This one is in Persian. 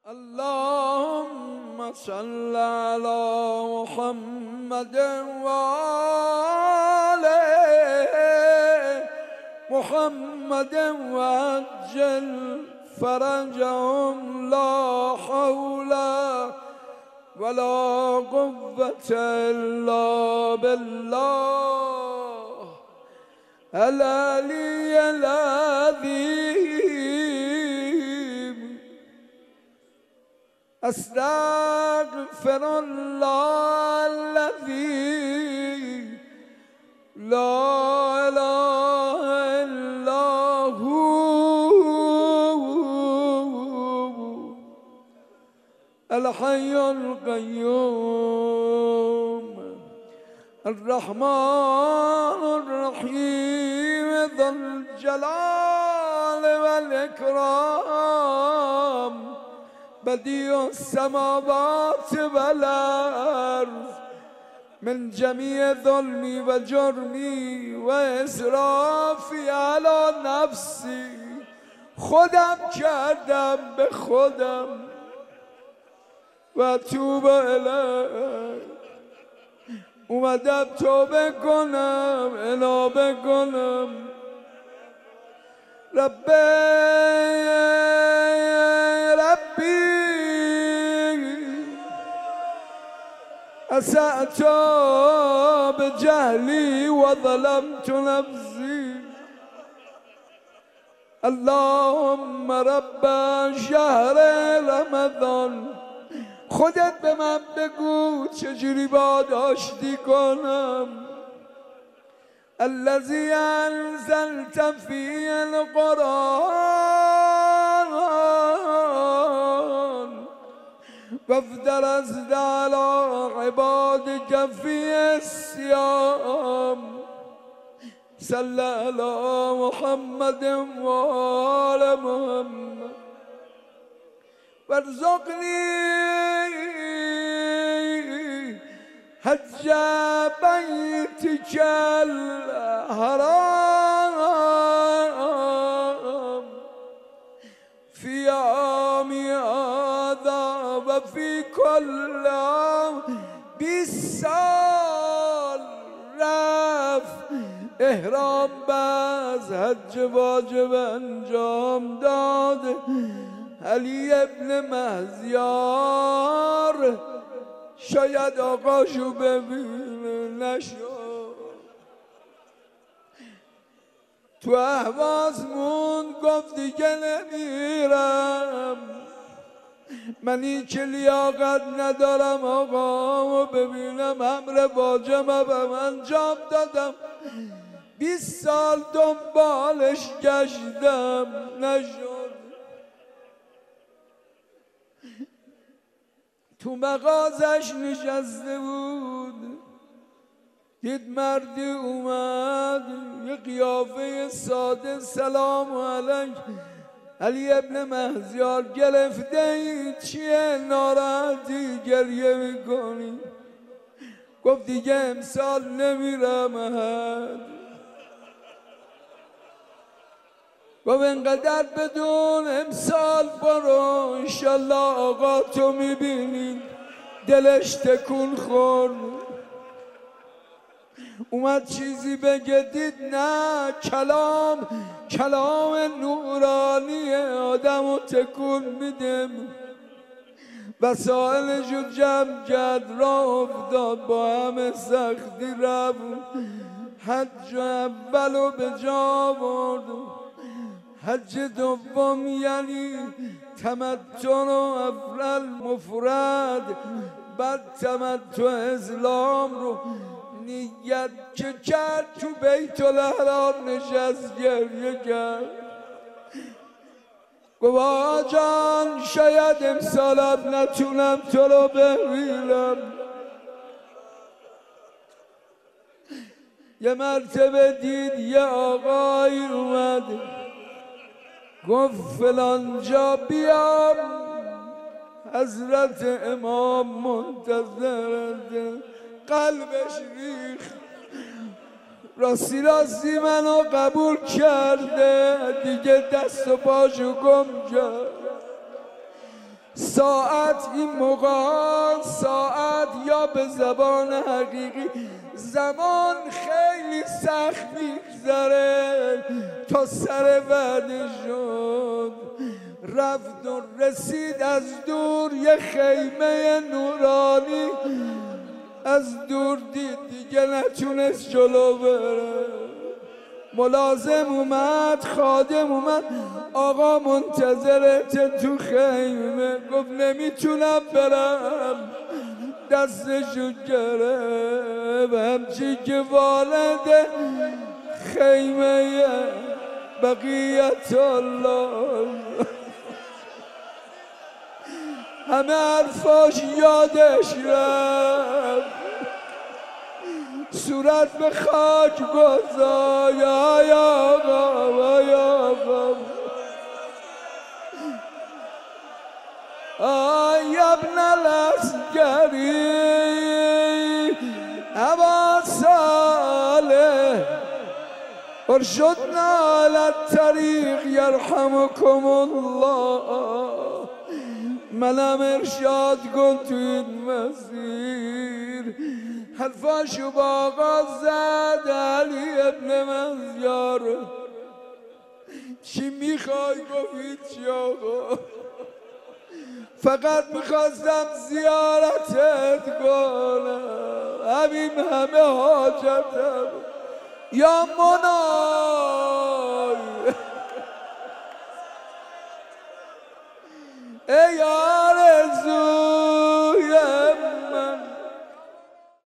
اللهم صل على محمد وآل محمد وعجل فرجهم لا حول ولا قوة إلا بالله العلي العظيم. أستغفر الله الذي لا إله إلا هو الحي القيوم الرحمن الرحيم ذو الجلال والإكرام بديع السماوات والأرض من جميع ظلمي وجرمي وإسرافي على نفسي خودم کردم به خودم و توبه الیک اومدم توبه کنم انابه کنم. ربی أسأت بجهلي وظلمت نفسي اللهم رب شهر رمضان خودت به من بگو چجوری باید آشتی کنم. الذي أنزلت فيه القرآن وافترضت على عبادك فيه الصيام صل على محمد وآل محمد وارزقني حج بيتك الحرام في عامي هذا وفي كل عام 20 سال رفت احرام باز حج واجب انجام داد. علی ابن مهزیار شاید آقاشو ببینه نشد تو اهواز مون گفت دیگه نمیرم من این که لیاقت ندارم آقامو ببینم امر واجبه به من انجام دادم 20 سال دنبالش گشتم نشد. تو مغازش نشسته بود دید مردی اومد یه قیافه ساده سلام علیک علی ابن مهزیار گرفته ای چیه ناراحتی گریه میکنی؟ گفت دیگه امسال نمیرم احد. گفت انقدر بدون امسال برو انشالله آقا تو میبینی دلش تکون خورد. اومد چیزی بگه دید نه کلام نورانی آدم رو تکون میده. وسائلشو جمع کرد راه افتاد با همه سختی رفت حج اولو به جا برد. حج دوم یعنی تمتع و افرل مفرد بعد تمتع اسلام رو نیت که کرد تو بیت الحرام نشست گریه کرد. گفت آقا جان شاید امسالم نتونم تو رو ببینم. یه مرتبه دید یه آقایی اومد گفت فلان جا بیام حضرت امام منتظرت. قلبش ریخت راستی منو قبول کرده دیگه دست و پاشو گم کرد. ساعت این موقع ساعت یا به زبان حقیقی زمان خیلی سخت میگذره تا سر وعده شد رفت و رسید از دور یه خیمه نورانی از دور دید دیگه نتونست جلو بره ملازم اومد خادم اومد آقا منتظرت تو خیمه گفت نمیتونم برم دستشو گرفت همچی که وارد خیمه بقیت الله همه حرفاش یادش رفت صورت به خاک گذار یا آقا یا آقا آی ابن العسکری ابا صالح ارشدنا على الطریق یرحمکم الله منم ارشاد کن تو این مسیر حرفاشو با آقا زد علی ابن منزیار چی میخوای گفت چی آقا فقط میخواستم زیارتت کنم همین همه حاجتم یا منای ای آرزو